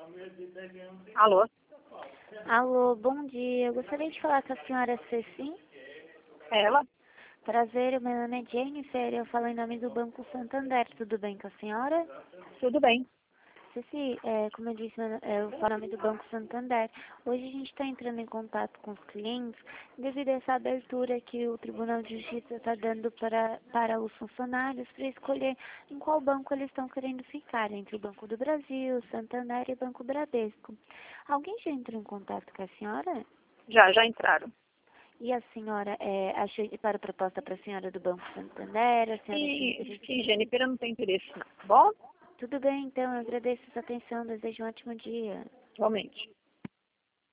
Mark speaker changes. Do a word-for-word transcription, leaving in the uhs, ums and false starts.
Speaker 1: Alô?
Speaker 2: Alô, bom dia. Eu gostaria de falar com a senhora Ceci.
Speaker 1: Ela?
Speaker 2: Prazer, meu nome é Jennifer. Eu falo em nome do Banco Santander. Tudo bem com a senhora?
Speaker 1: Tudo bem.
Speaker 2: Ceci, é, como eu disse, meu- eu falo em nome do Banco Santander. Hoje a gente está entrando em contato com os clientes devido a essa abertura que o Tribunal de Justiça está dando para, para os funcionários para escolher em qual banco eles estão querendo ficar, entre o Banco do Brasil, Santander e o Banco Bradesco. Alguém já entrou em contato com a senhora?
Speaker 1: Já, já entraram.
Speaker 2: E a senhora é, achou para a proposta para a senhora do Banco Santander? A senhora tem
Speaker 1: E,
Speaker 2: interesse?
Speaker 1: sim, Jennifer, eu não tenho interesse não, tá bom?
Speaker 2: Tudo bem, então, eu agradeço a sua atenção, desejo um ótimo dia.
Speaker 1: Igualmente.